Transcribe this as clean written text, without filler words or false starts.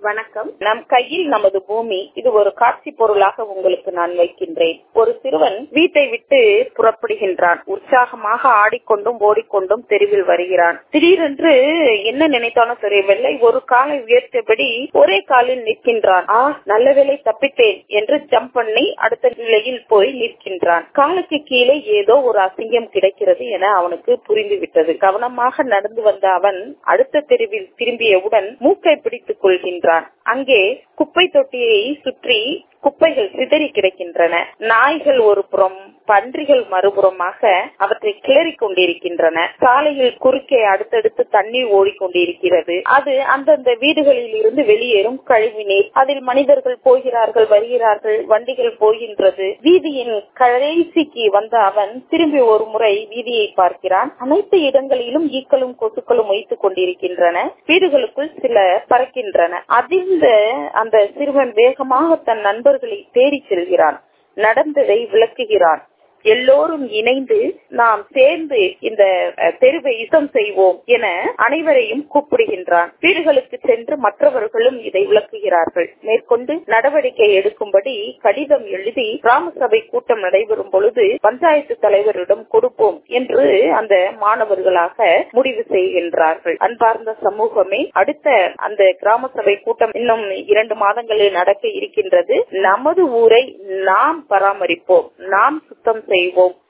வணக்கம். நம் கையில் நமது பூமி, இது ஒரு காட்சி பொருளாக உங்களுக்கு நான் வைக்கின்றேன். ஒரு சிறுவன் வீட்டை விட்டு புறப்படுகின்றான். உற்சாகமாக ஆடிக்கொண்டும் ஓடிக்கொண்டும் தெருவில் வருகிறான். திடீரென்று என்ன நினைத்தானோ தெரியவில்லை, ஒரு காலை உயர்த்தபடி ஒரே காலில் நிற்கின்றான். நல்ல வேளை தப்பித்தேன் என்று ஜம்ப் பண்ணி அடுத்த நிலையில் போய் நிற்கின்றான். காலுக்கு கீழே ஏதோ ஒரு அசிங்கம் கிடைக்கிறது என அவனுக்கு புரிந்துவிட்டது. கவனமாக நடந்து வந்த அவன் அடுத்த தெருவில் திரும்பியவுடன் மூக்கை பிடித்துக் கொள்கின்றான். அங்கே குப்பை தொட்டியை சுற்றி குப்பைகள் சிதறி கிடக்கின்றன. நாய்கள் ஒரு புறம், பன்றிகள் மறுபுறமாக அவற்றை கிளறிக் கொண்டிருக்கின்றன. சாலையில் குறுக்கே அடுத்தடுத்து தண்ணீர் ஓடிக்கொண்டிருக்கிறது. அது அந்தந்த வீடுகளில் இருந்து வெளியேறும் கழிவுநீர். அதில் மனிதர்கள் போகிறார்கள், வருகிறார்கள், வண்டிகள் போகின்றது. வீதியின் கடைசிக்கு வந்த அவன் திரும்பி ஒரு முறை வீதியை பார்க்கிறான். அனைத்து இடங்களிலும் ஈக்களும் கொசுக்களும் வைத்துக் கொண்டிருக்கின்றன. வீடுகளுக்குள் சில பறக்கின்றன. அதிர்ந்த அந்த சிறுவன் வேகமாக தன் நண்பர்களை தேடி செல்கிறான். நடந்ததை விளக்குகிறான். எல்லோரும் இணைந்து நாம் சேர்ந்து இந்த தெருவை சுத்தம் செய்வோம் என அனைவரையும் கூப்பிடுகின்றான். வீடுகளுக்கு சென்று மற்றவர்களும் இதை விளக்குகிறார்கள். மேற்கொண்டு நடவடிக்கை எடுக்கும்படி கடிதம் எழுதி கிராம சபை கூட்டம் நடைபெறும் பொழுது பஞ்சாயத்து தலைவரிடம் கொடுப்போம் என்று அந்த மாணவர்களாக முடிவு செய்கின்றார்கள். அன்பார்ந்த சமூகமே, அடுத்த அந்த கிராம சபை கூட்டம் இன்னும் 2 மாதங்களில் நடக்க இருக்கின்றது. நமது ஊரை நாம் பராமரிப்போம், நாம் சுத்தம் செய்வோம்.